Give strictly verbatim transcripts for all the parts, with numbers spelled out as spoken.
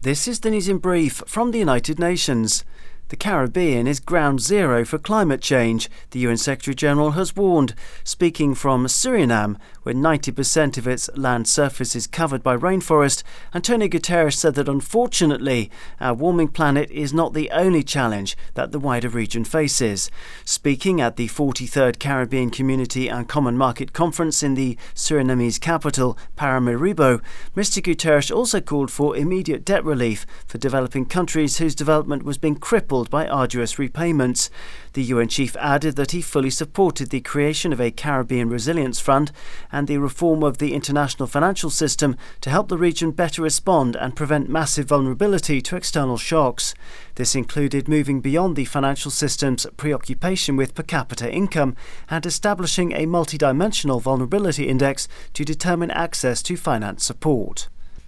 This is the news in brief from the United Nations. The Caribbean is ground zero for climate change, the U N Secretary-General has warned, speaking from Suriname, where ninety percent of its land surface is covered by rainforest. Antonio Guterres said that unfortunately, our warming planet is not the only challenge that the wider region faces. Speaking at the forty-third Caribbean Community and Common Market Conference in the Surinamese capital, Paramaribo, Mister Guterres also called for immediate debt relief for developing countries whose development was being crippled by arduous repayments. The U N chief added that he fully supported the creation of a Caribbean Resilience Fund and the reform of the international financial system to help the region better respond and prevent massive vulnerability to external shocks. This included moving beyond the financial system's preoccupation with per capita income and establishing a multidimensional vulnerability index to determine access to finance support.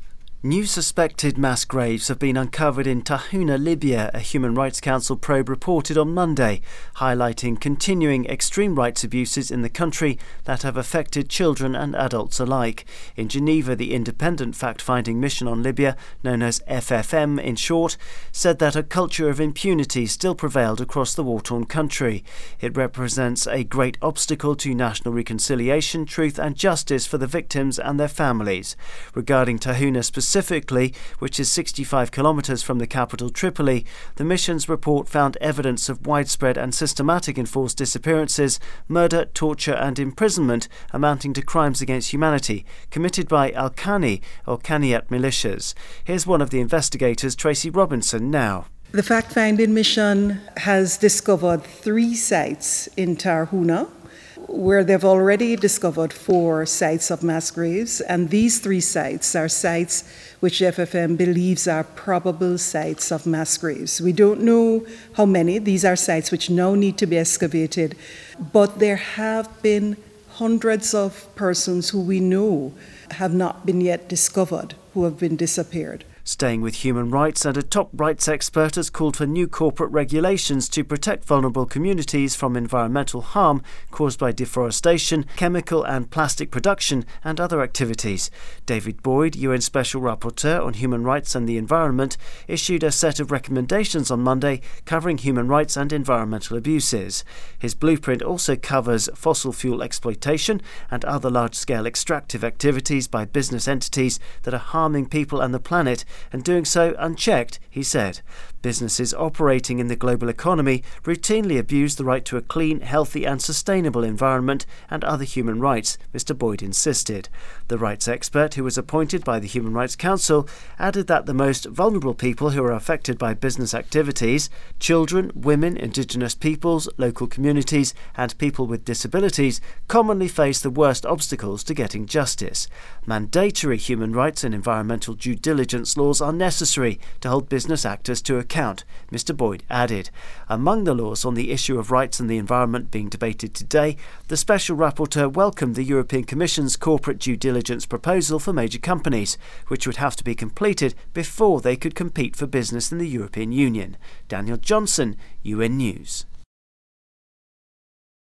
New suspected mass graves have been uncovered in Tahuna, Libya, a Human Rights Council probe reported on Monday, highlighting continuing extreme rights abuses in the country that have affected children and adults alike. In Geneva, the Independent Fact-Finding Mission on Libya, known as F F M in short, said that a culture of impunity still prevailed across the war-torn country. It represents a great obstacle to national reconciliation, truth and justice for the victims and their families. Regarding Tahuna specifically, Specifically, which is sixty-five kilometres from the capital Tripoli, the mission's report found evidence of widespread and systematic enforced disappearances, murder, torture and imprisonment amounting to crimes against humanity committed by Al-Khani or Khaniyat militias. Here's one of the investigators, Tracy Robinson, now. The fact-finding mission has discovered three sites in Tahuna, where they've already discovered four sites of mass graves, and these three sites are sites which F F M believes are probable sites of mass graves. We don't know how many. These are sites which now need to be excavated, but there have been hundreds of persons who we know have not been yet discovered, who have been disappeared. Staying with human rights, and a top rights expert has called for new corporate regulations to protect vulnerable communities from environmental harm caused by deforestation, chemical and plastic production and other activities. David Boyd, U N Special Rapporteur on Human Rights and the Environment, issued a set of recommendations on Monday covering human rights and environmental abuses. His blueprint also covers fossil fuel exploitation and other large-scale extractive activities by business entities that are harming people and the planet, and doing so unchecked, he said. Businesses operating in the global economy routinely abuse the right to a clean, healthy and sustainable environment and other human rights, Mister Boyd insisted. The rights expert, who was appointed by the Human Rights Council, added that the most vulnerable people who are affected by business activities, children, women, indigenous peoples, local communities and people with disabilities, commonly face the worst obstacles to getting justice. Mandatory human rights and environmental due diligence laws are necessary to hold business actors to account, Mister Boyd added. Among the laws on the issue of rights and the environment being debated today, the Special Rapporteur welcomed the European Commission's corporate due diligence proposal for major companies, which would have to be completed before they could compete for business in the European Union. Daniel Johnson, U N News.